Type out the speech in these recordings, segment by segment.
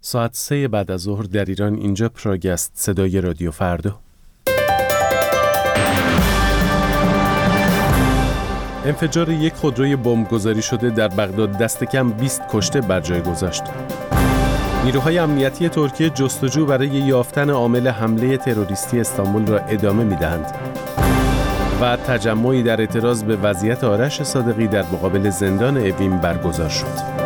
ساعت 3 بعد از ظهر در ایران. اینجا پراگ است، صدای رادیو فردا. انفجار یک خودروی بمبگذاری شده در بغداد دست کم 20 کشته بر جای گذاشت. نیروهای امنیتی ترکیه جستجو برای یافتن عامل حمله تروریستی استانبول را ادامه می‌دهند. و تجمعی در اعتراض به وضعیت آرش صادقی در مقابل زندان اوین برگزار شد.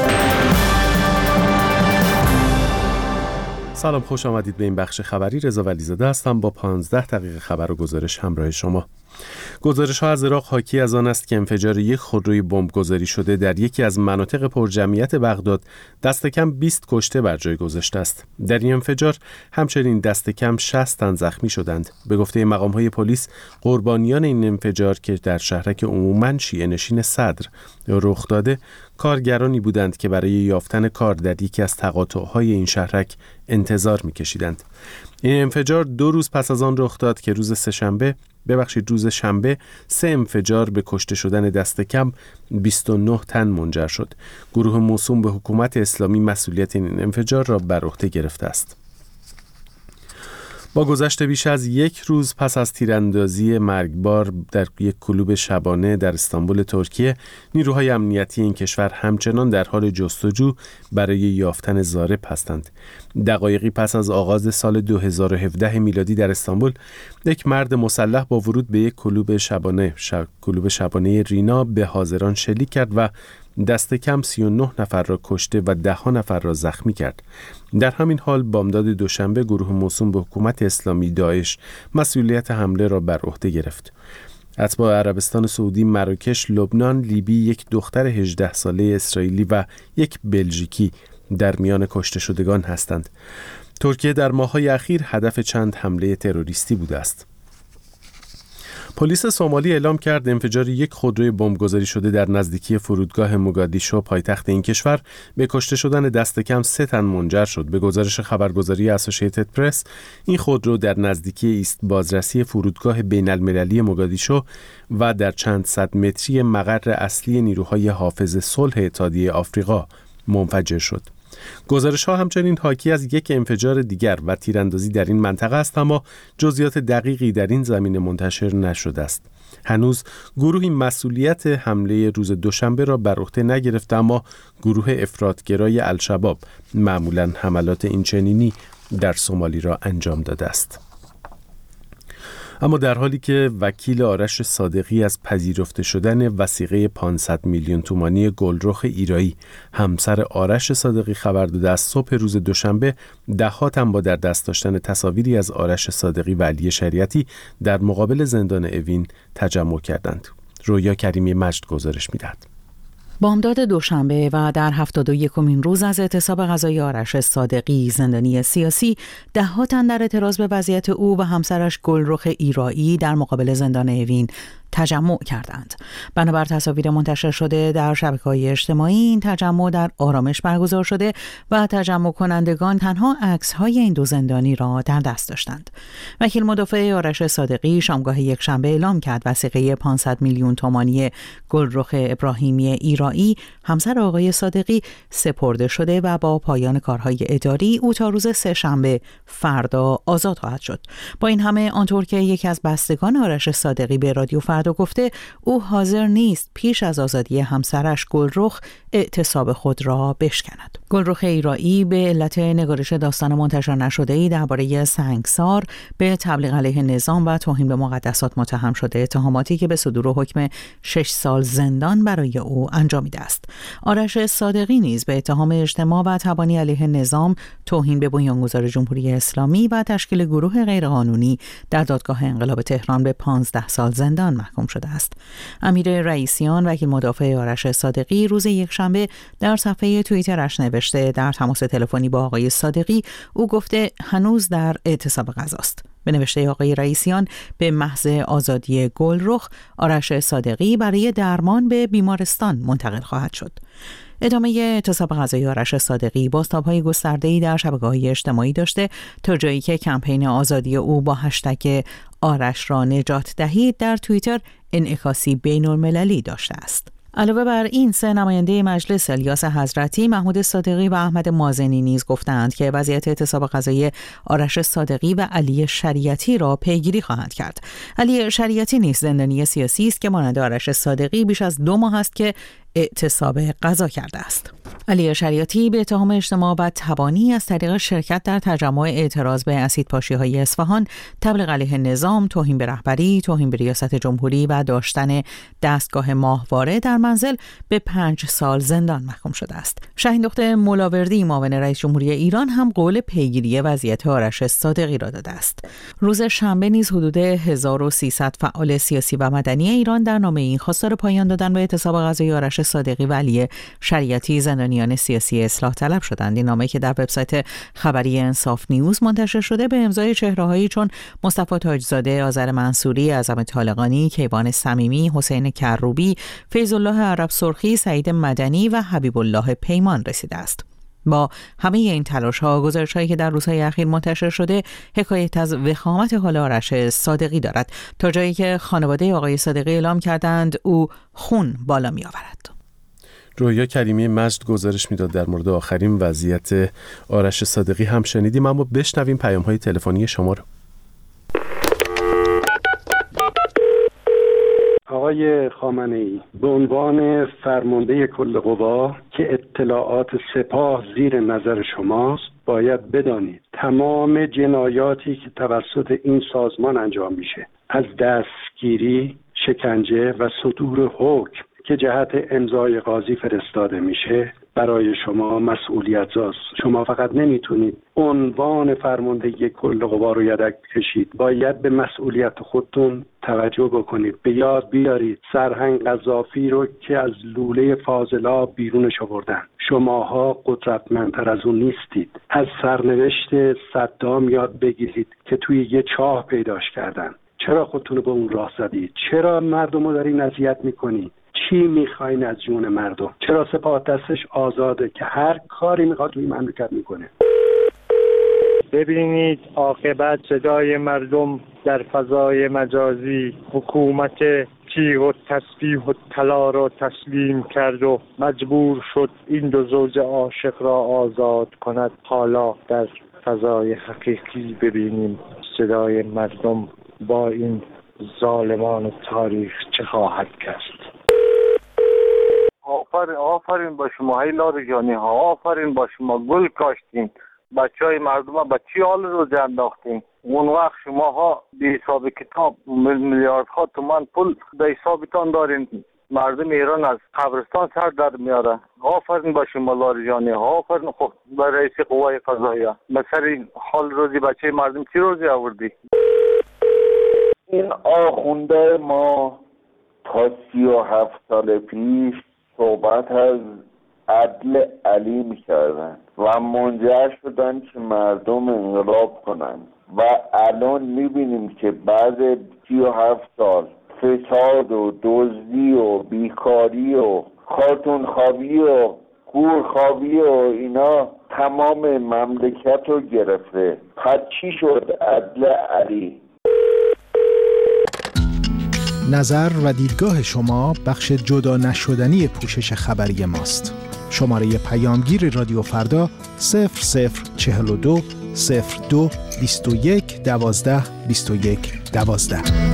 سلام، خوش آمدید به این بخش خبری. رضا ولیزاده هستم با 15 دقیقه خبر و گزارش همراه شما. گزارش ها از عراق حاکی از آن است که انفجار یک خودروی بمبگذاری شده در یکی از مناطق پرجمعیت بغداد دست کم 20 کشته بر جای گذاشته است. در این انفجار همچنین دست کم 60 تن زخمی شدند. به گفته مقام های پلیس، قربانیان این انفجار که در شهرک عموماً شیعه نشین صدر رخ داده، کارگرانی بودند که برای یافتن کار در یکی از تقاطع‌های این شهرک انتظار می‌کشیدند. این انفجار 2 روز پس از آن رخ داد که روز شنبه 3 انفجار به کشته شدن دست کم 29 تن منجر شد. گروه موسوم به حکومت اسلامی مسئولیت این انفجار را بر عهده گرفته است. با گذشت بیش از 1 روز پس از تیراندازی مرگبار در یک کلوب شبانه در استانبول ترکیه، نیروهای امنیتی این کشور همچنان در حال جستجو برای یافتن ضارب هستند. دقایقی پس از آغاز سال 2017 میلادی در استانبول، یک مرد مسلح با ورود به یک کلوب شبانه رینا به حاضران شلیک کرد و دست کم 39 نفر را کشته و 10 نفر را زخمی کرد. در همین حال بامداد دوشنبه گروه موسوم به حکومت اسلامی داعش مسئولیت حمله را بر عهده گرفت. اتباع عربستان سعودی، مراکش، لبنان، لیبی، یک دختر 18 ساله اسرائیلی و یک بلژیکی در میان کشته شدگان هستند. ترکیه در ماه‌های اخیر هدف چند حمله تروریستی بوده است. پلیس سومالی اعلام کرد انفجار یک خودروی بمبگذاری شده در نزدیکی فرودگاه موگادیشو پایتخت این کشور به کشته شدن دست کم 3 تن منجر شد. به گزارش خبرگزاری اسوسییتد پرس، این خودرو در نزدیکی ایست بازرسی فرودگاه بین المللی موگادیشو و در چند صد متری مقر اصلی نیروهای حافظ صلح اتحادیه آفریقا منفجر شد. گزارش ها همچنین حاکی از یک انفجار دیگر و تیراندازی در این منطقه است، اما جزئیات دقیقی در این زمینه منتشر نشده است. هنوز گروهی مسئولیت حمله روز دوشنبه را بر عهده نگرفته، اما گروه افراطگرای الشباب معمولاً حملات اینچنینی در سومالی را انجام داده است. اما در حالی که وکیل آرش صادقی از پذیرفته شدن وثیقه 500 میلیون تومانی گلرخ ایرایی، همسر آرش صادقی خبر داده است، صبح روز دوشنبه 10 تن با در دست داشتن تصاویری از آرش صادقی و علی شریعتی در مقابل زندان اوین تجمع کردند. رویا کریمی مجد گزارش می‌دهد. بامداد دوشنبه و در 71مین روز از اعتصاب قضایی آرش صادقی، زندانی سیاسی، 10 تن در اعتراض به وضعیت او و همسرش گلرخ ایرایی در مقابل زندان اوین تجمع کردند. بنابر تصاویر منتشر شده در شبکه‌های اجتماعی، این تجمع در آرامش برگزار شده و تجمع کنندگان تنها عکس‌های این 2 زندانی را در دست داشتند. وکیل مدافع آرش صادقی شامگاه یکشنبه اعلام کرد وثیقه 500 میلیون تومانی گلرخ ابراهیمی ایرایی، همسر آقای صادقی، سپرده شده و با پایان کارهای اداری او تا روز سه‌شنبه فردا آزاد خواهد شد. با این همه، آنطور که یکی از بستگان آرش صادقی به رادیو فردا گفته، او حاضر نیست پیش از آزادی همسرش گلرخ اعتصاب خود را بشکند. گلرخ ایرایی به علت نگارش داستان منتشر نشده‌ای درباره سنگسار به تبلیغ علیه نظام و توهین به مقدسات متهم شده، اتهاماتی که به صدور حکم 6 سال زندان برای او انجامیده است. آرش صادقی نیز به اتهام اجتماع و تبانی علیه نظام، توهین به بنیانگذار جمهوری اسلامی و تشکیل گروه غیرقانونی در دادگاه انقلاب تهران به 15 سال زندان محکوم شده است. امیر رئیسیان، وکیل مدافع آرش صادقی، روز یکشنبه در صفحه توییترش نوشته در تماس تلفنی با آقای صادقی او گفته هنوز در اعتصاب قضاست. به نوشته آقای رئیسیان، به محض آزادی گلرخ، آرش صادقی برای درمان به بیمارستان منتقل خواهد شد. ادامه اعتصاب قضایی آرش صادقی بازتاب‌های گسترده‌ای در شبکه‌های اجتماعی داشته تا جایی که کمپین آزادی او با هشتگ آرش را نجات دهید در توییتر انعکاسی بین‌المللی داشته است. علاوه بر این، سه نماینده مجلس الیاس حضرتی، محمود صادقی و احمد مازنی نیز گفتند که وضعیت اعتصاب غذایی آرش صادقی و علی شریعتی را پیگیری خواهند کرد. علی شریعتی نیز زندانی سیاسی است که مانند آرش صادقی بیش از 2 ماه است که اعتصاب غذا کرده است. علی شریعتی به اتهام اجتماع بدتوانی از طریق شرکت در تجمع اعتراض به اسیدپاشی‌های اصفهان، تبلیغ علیه نظام، توهین به رهبری، توهین به ریاست جمهوری و داشتن دستگاه ماهواره در منزل به 5 سال زندان محکوم شده است. شاهین دختر ملاوردی، معاون رئیس جمهوری ایران، هم قول پیگیری وضعیت آرش صادقی را داده است. روز شنبه نیز حدود 1300 فعال سیاسی و مدنی ایران در نامه‌ای خواستار پایان دادن به اعتصاب غذایی آرش صادقی و علی شریعتی، زندانیان سیاسی اصلاح طلب شدند. این نامه که در وبسایت خبری انصاف نیوز منتشر شده به امضای چهره‌هایی چون مصطفی تاجزاده، آذر منصوری، اعظم طالقانی، کیوان صمیمی، حسین کروبی، فیض الله عرب سرخی، سعید مدنی و حبیب الله پیمان رسیده است. با همه این تلاش‌ها، گزارش‌هایی که در روزهای اخیر منتشر شده حکایت از وخامت حال آرش صادقی دارد، تا جایی که خانواده آقای صادقی اعلام کردند او خون بالا می‌آورد. رویا کریمی مجد گزارش میداد در مورد آخرین وضعیت آرش صادقی هم شنیدیم، اما بشنویم پیام‌های تلفنی شما رو. آقای خامنه‌ای، به عنوان فرمانده کل قوا که اطلاعات سپاه زیر نظر شماست، باید بدانید تمام جنایاتی که توسط این سازمان انجام میشه، از دستگیری، شکنجه و صدور حکم که جهت امضای قاضی فرستاده میشه، برای شما مسئولیت‌زاست. شما فقط نمیتونید عنوان فرماندهی کل قوا رو یدک بکشید، باید به مسئولیت خودتون توجه بکنید. به یاد بیارید سرهنگ قذافی رو که از لوله فاضلاب بیرونش آوردن، شماها قدرتمندتر از اون نیستید. از سرنوشت صدام یاد بگیرید که توی یه چاه پیداش کردن. چرا خودتون رو به اون راه زدید؟ چرا مردم رو دارین اذیت میکنید؟ چی میخواین از جون مردم؟ چرا سپاه دستش آزاده که هر کاری میخواد توی مملکت میکنه؟ ببینید عاقبت صدای مردم در فضای مجازی حکومت تیغ و تسبیح و طلا را تسلیم کرد و مجبور شد این دو زوج عاشق را آزاد کند. حالا در فضای حقیقی ببینیم صدای مردم با این ظالمان تاریخ چه خواهد کرد. آفرین با شما های لاریجانی ها، آفرین با شما، گل کاشتین، بچه های مردم ها به چی حال رو انداختین. اون وقت شما ها به حساب کتاب میلیاردها تومان پول به حسابتان دارین، مردم ایران از قبرستان سر در میاره. آفرین با شما لاریجانی ها، آفرین. خب به رئیس قوای قضاییه مثلا حال روزی بچه مردم چی روزی آوردی؟ این آخونده ما تا 37 سال پیش صحبت از عدل علی میکردن و منجر شدن که مردم انقلاب کنن و الان میبینیم که بعد 37 سال فساد و دزدی و بیکاری و خاتون خوابی و گور خوابی و اینا تمام مملکت رو گرفته. پس چی شد عدل علی؟ نظر و دیدگاه شما بخش جدا نشدنی پوشش خبری ماست. شماره پیامگیر رادیو فردا 0042 02 21 12 21 12.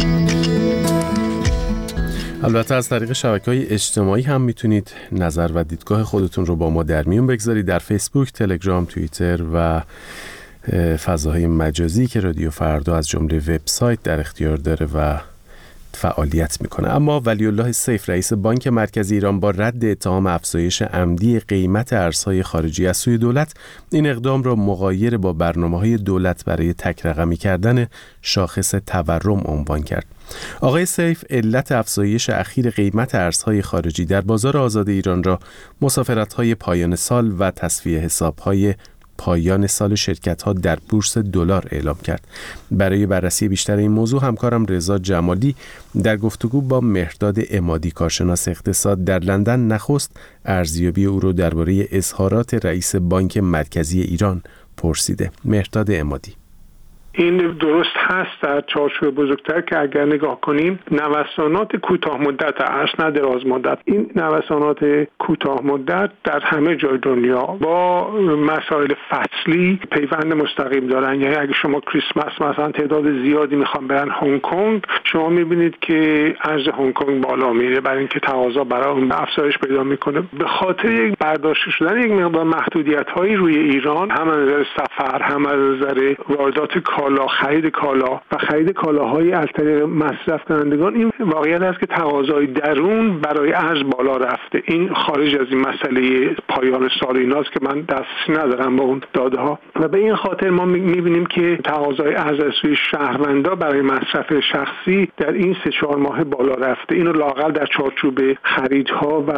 البته از طریق شبکه‌های اجتماعی هم میتونید نظر و دیدگاه خودتون رو با ما در میون بگذارید، در فیسبوک، تلگرام، توییتر و فضاهای مجازی که رادیو فردا از جمله وبسایت در اختیار داره و فعالیت میکنه. اما ولی الله سیف، رئیس بانک مرکزی ایران، با رد اتهام افزایش عمدی قیمت ارزهای خارجی از سوی دولت، این اقدام را مغایر با برنامه‌های دولت برای تک رقمی کردن شاخص تورم عنوان کرد. آقای سیف علت افزایش اخیر قیمت ارزهای خارجی در بازار آزاد ایران را مسافرت‌های پایان سال و تصفیه حساب‌های پایان سال شرکت‌ها در بورس دلار اعلام کرد. برای بررسی بیشتر این موضوع همکارم رضا جمالی در گفتگو با مهرداد عمادی، کارشناس اقتصاد در لندن، نخست ارزیابی او را درباره اظهارات رئیس بانک مرکزی ایران پرسیده. مهرداد عمادی: این درست هست در چارچوب بزرگتر که اگر نگاه کنیم نوسانات کوتاه مدت ارز نه دراز مدت، این نوسانات کوتاه مدت در همه جای دنیا با مسائل فصلی پیوند مستقیم دارن. یعنی اگه شما کریسمس مثلا تعداد زیادی میخوان برن هنگ کنگ، شما میبینید که ارز هنگ کنگ بالا میره برای اینکه تقاضا برای اون افزایش پیدا میکنه. به خاطر یک برداشته شدن یک مقدار محدودیت هایی روی ایران، هم از نظر سفر، هم از نظر واردات کالا، خرید کالا و خرید کالاهای از طریق مصرف کنندگان، این واقعیت است که تقاضای درون برای ارز بالا رفته. این خارج از این مسئله پایان سال ایناست که من دسترسی ندارم به اون داده ها و به این خاطر ما میبینیم که تقاضای ارز از سوی شهروندا برای مصرف شخصی در این 3-4 ماه بالا رفته. اینو لااقل در چارچوب خریدها و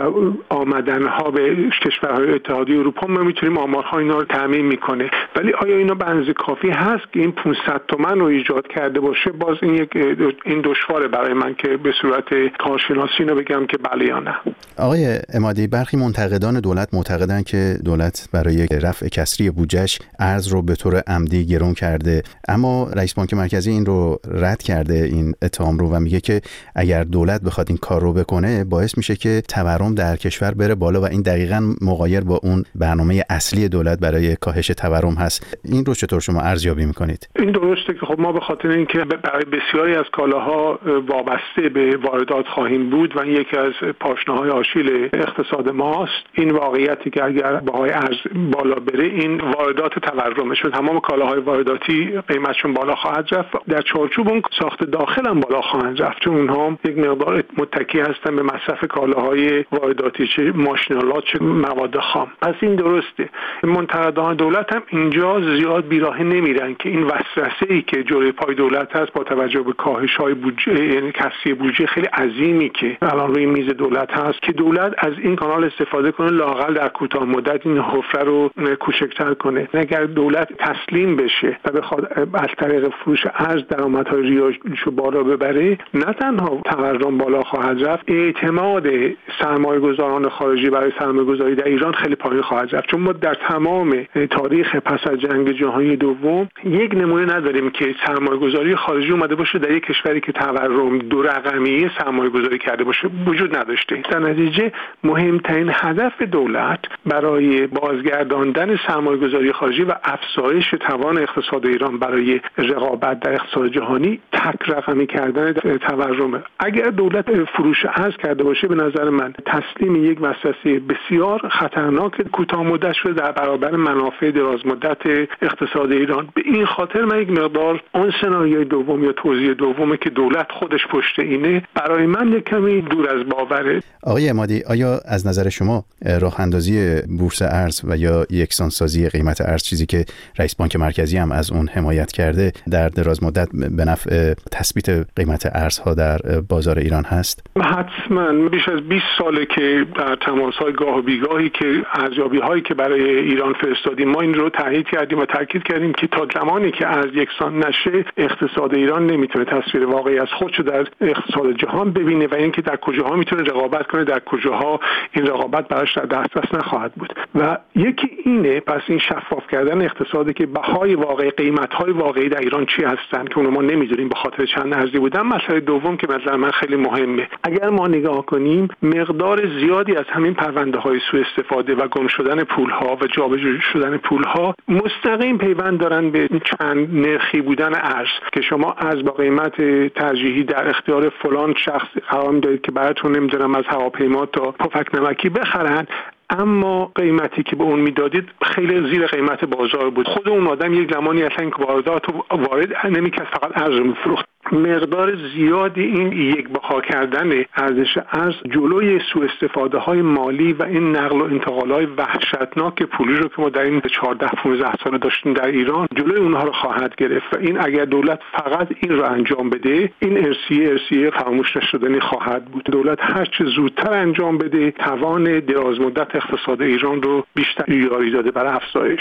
آمدنها به کشورهای اتحادیه اروپا ما میتونیم آمارها اینا رو تعمین میکنه. ولی آیا اینا به اندازه کافی هست که این 500 تومن رو ایجاد کرده باشه؟ باز این دشواره برای من که به صورت کارشناسی اینو بگم که بله یا نه. آقای عمادی، برخی منتقدان دولت معتقدن که دولت برای رفع کسری بودجه‌اش ارز رو به طور عمدی گران کرده، اما رئیس بانک مرکزی این رو رد کرده، این اتهام رو، و میگه که اگر دولت بخواد این کار رو بکنه باعث میشه که تورم در کشور بره بالا و این دقیقاً مغایر با اون برنامه اصلی دولت برای کاهش تورم هست. این رو چطور شما ارزیابی میکنید؟ این درسته که خب ما به خاطر اینکه برای بسیاری از کالاها وابسته به واردات خواهیم بود و این یکی از پاشنه‌های آشیل اقتصاد ماست، این واقعیتی که اگر بهای ارز بالا بره این واردات تورمشون، تمام کالاهای وارداتی قیمتشون بالا خواهد رفت، در چارچوب اون ساخت داخل هم بالا خواهند رفت، چون اونها یک مقدار متکی هستن به مصرف کالاهای وارداتی، چه ماشینالات چه مواد خام. پس این درسته. منتقدان دولت هم اینجا زیاد بیراهه نمیرن که این وسوسه‌ای که جلوی پای دولت هست با توجه به کاهش‌های بودجه، یعنی کسری بودجه خیلی عظیمی که الان روی میز دولت هست، که دولت از این کانال استفاده کنه لااقل در کوتاه مدت این حفره رو کوچکتر کنه. اگر دولت تسلیم بشه و بخواد از طریق فروش ارز درآمدهای ریالیشو بالا ببره، نه تنها تورم بالا خواهد رفت، اعتماد سرمایه‌گذاران خارجی برای سرمایه‌گذاری در ایران خیلی پایین خواهد رفت. چون ما در تمام تاریخ پس از جنگ جهانی دوم یک نمونه نداریم که سرمایه‌گذاری خارجی اومده باشه در یک کشوری که تورم 2 رقمی سرمایه‌گذاری کرده باشه، وجود نداشته. در نتیجه مهمترین هدف دولت برای بازگرداندن سرمایه‌گذاری خارجی و افزایش توان اقتصاد ایران برای رقابت در اقتصاد جهانی تک رقمی کردن تورم. اگر دولت فروش ارز کرده باشه، به نظر من تسلیم یک وسوسه بسیار خطرناک کوتاه مدت شده در برابر منافع دراز مدت اقتصاد ایران. به این خاطر من یک مقدار اون سناریوی دوم یا توضیح دومه که دولت خودش پشت اینه، برای من یک کمی دور از باوره. آقای عمادی، آیا از نظر شما راه اندازی بورس ارز و یا یکسانسازی قیمت ارز، چیزی که رئیس بانک مرکزی هم از اون حمایت کرده، در دراز مدت به نفع تثبیت قیمت ارزها در بازار ایران هست؟ حتما. بیش از 20 ساله که در تماس‌های گاه و بیگاهی که ارزیابی‌هایی که برای ایران فرستادیم، ما این رو تایید کردیم و تاکید کردیم که تا زمانی که ارز یکسان نشه، اقتصاد ایران نمیتونه تصویر واقعی از خودشو در اقتصاد جهان ببینه و اینکه در کجاها میتونه رقابت کنه، در کجاها این رقابت براش در دسترس نخواهد بود. و یکی اینه، پس این شفاف کردن اقتصادی که بهای واقعی، قیمت‌های واقعی در ایران چی هستن که اونو ما نمیدونیم به خاطر چند ارزی بودن. مسئله دوم که مثلا من خیلی مهمه، اگر ما نگاه کنیم مقدار زیادی از همین پرونده‌های سوء استفاده و گم شدن پول‌ها و جابجا شدن پول‌ها مستقیم پیوند دارن به چند نرخی بودن ارز، که شما ارز با قیمت ترجیحی در اختیار فلان شخص قرار می‌دید که براتون نمیدونم از هواپیما تا پفک نمکی بخرن، اما قیمتی که به اون میدادید خیلی زیر قیمت بازار بود. خود اون آدم یک زمانی اصلا واردات وارد نمی‌کرد، فقط ارز می‌فروخت. مقدار زیادی این یک بها کردن ارزش ارز جلوی سوء استفاده های مالی و این نقل و انتقال های وحشتناک پولی رو که ما در این 14-15 سال داشتیم در ایران، جلوی اونها رو خواهد گرفت و این اگر دولت فقط این رو انجام بده، این ارسیه فراموش نشدنی خواهد بود. دولت هر چه زودتر انجام بده، توان دراز مدت اقتصاد ایران رو بیشتر یاری داده برای افزایش.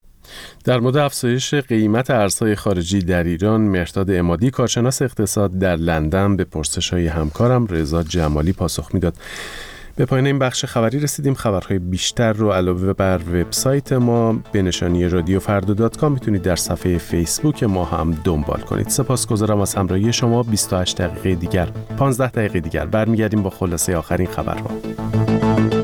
در مورد افزایش قیمت ارزهای خارجی در ایران، مهرداد عمادی، کارشناس اقتصاد در لندن، به پرسش‌های همکارم رضا جمالی پاسخ میداد. به پایان این بخش خبری رسیدیم. خبرهای بیشتر رو علاوه بر وبسایت ما به نشانی رادیوفردا.com میتونید در صفحه فیسبوک ما هم دنبال کنید. سپاسگزارم از همراهی شما. 28 دقیقه دیگر 15 دقیقه دیگر برمیگردیم با خلاصه آخرین خبرها.